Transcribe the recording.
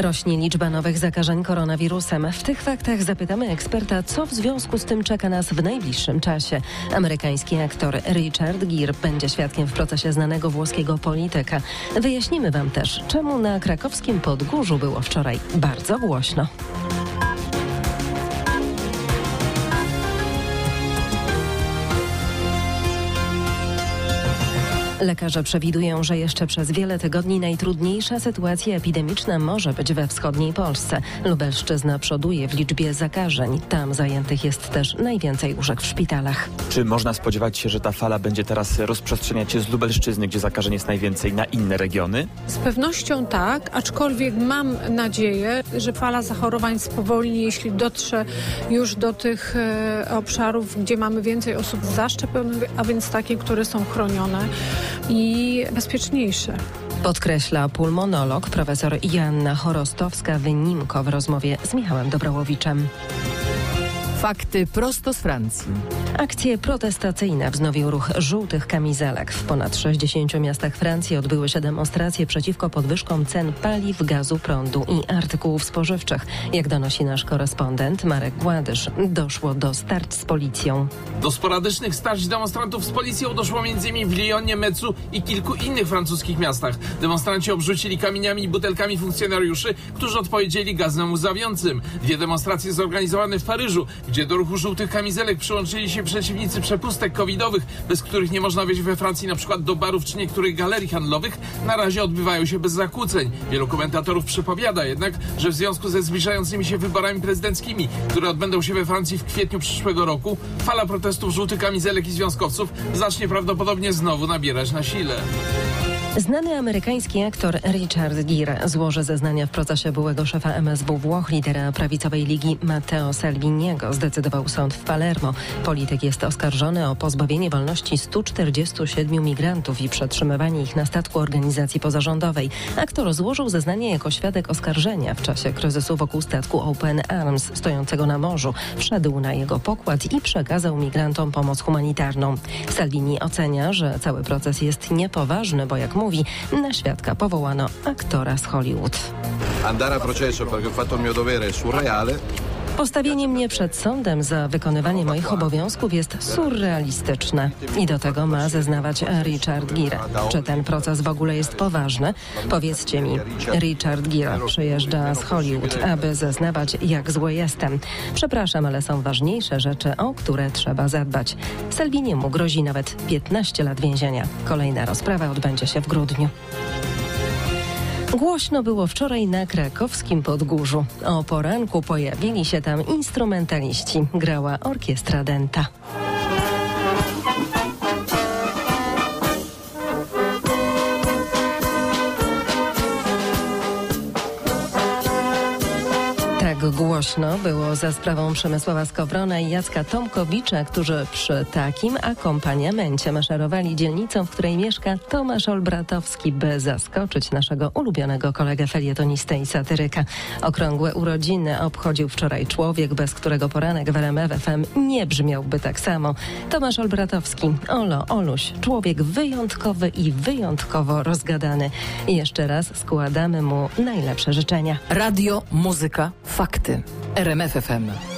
Rośnie liczba nowych zakażeń koronawirusem. W tych faktach zapytamy eksperta, co w związku z tym czeka nas w najbliższym czasie. Amerykański aktor Richard Gere będzie świadkiem w procesie znanego włoskiego polityka. Wyjaśnimy Wam też, czemu na krakowskim Podgórzu było wczoraj bardzo głośno. Lekarze przewidują, że jeszcze przez wiele tygodni najtrudniejsza sytuacja epidemiczna może być we wschodniej Polsce. Lubelszczyzna przoduje w liczbie zakażeń. Tam zajętych jest też najwięcej łóżek w szpitalach. Czy można spodziewać się, że ta fala będzie teraz rozprzestrzeniać się z Lubelszczyzny, gdzie zakażeń jest najwięcej, na inne regiony? Z pewnością tak, aczkolwiek mam nadzieję, że fala zachorowań spowolni, jeśli dotrze już do tych obszarów, gdzie mamy więcej osób zaszczepionych, a więc takie, które są chronione i bezpieczniejsze. Podkreśla pulmonolog profesor Joanna Chorostowska-Wynimko w rozmowie z Michałem Dobrołowiczem. Fakty prosto z Francji. Akcje protestacyjne wznowił ruch żółtych kamizelek. W ponad 60 miastach Francji odbyły się demonstracje przeciwko podwyżkom cen paliw, gazu, prądu i artykułów spożywczych. Jak donosi nasz korespondent Marek Gładysz, doszło do starć z policją. Do sporadycznych starć demonstrantów z policją doszło m.in. w Lyonie, Metzu i kilku innych francuskich miastach. Demonstranci obrzucili kamieniami i butelkami funkcjonariuszy, którzy odpowiedzieli gazem łzawiącym. 2 demonstracje zorganizowane w Paryżu, gdzie do ruchu żółtych kamizelek przyłączyli się przeciwnicy przepustek covidowych, bez których nie można wejść we Francji na przykład do barów czy niektórych galerii handlowych, na razie odbywają się bez zakłóceń. Wielu komentatorów przypowiada jednak, że w związku ze zbliżającymi się wyborami prezydenckimi, które odbędą się we Francji w kwietniu przyszłego roku, fala protestów żółtych kamizelek i związkowców zacznie prawdopodobnie znowu nabierać na sile. Znany amerykański aktor Richard Gere złoży zeznania w procesie byłego szefa MSW Włoch, lidera prawicowej ligi Matteo Salviniego, zdecydował sąd w Palermo. Polityk jest oskarżony o pozbawienie wolności 147 migrantów i przetrzymywanie ich na statku organizacji pozarządowej. Aktor złożył zeznanie jako świadek oskarżenia w czasie kryzysu wokół statku Open Arms stojącego na morzu. Wszedł na jego pokład i przekazał migrantom pomoc humanitarną. Salvini ocenia, że cały proces jest niepoważny, bo jak mówi, na świadka powołano aktora z Hollywood. Andare a processo perché ho fatto il mio dovere è surreale. Postawienie mnie przed sądem za wykonywanie moich obowiązków jest surrealistyczne. I do tego ma zeznawać Richard Gere. Czy ten proces w ogóle jest poważny? Powiedzcie mi. Richard Gere przyjeżdża z Hollywood, aby zeznawać, jak zły jestem. Przepraszam, ale są ważniejsze rzeczy, o które trzeba zadbać. Salviniemu grozi nawet 15 lat więzienia. Kolejna rozprawa odbędzie się w grudniu. Głośno było wczoraj na krakowskim Podgórzu. O poranku pojawili się tam instrumentaliści. Grała orkiestra Denta. Tak głośno było za sprawą Przemysława Skowrona i Jacka Tomkowicza, którzy przy takim akompaniamencie maszerowali dzielnicą, w której mieszka Tomasz Olbratowski, by zaskoczyć naszego ulubionego kolegę felietonistę i satyryka. Okrągłe urodziny obchodził wczoraj człowiek, bez którego poranek w RMF FM nie brzmiałby tak samo. Tomasz Olbratowski, Oluś, człowiek wyjątkowy i wyjątkowo rozgadany. I jeszcze raz składamy mu najlepsze życzenia. Radio, muzyka, fakty. RMF FM.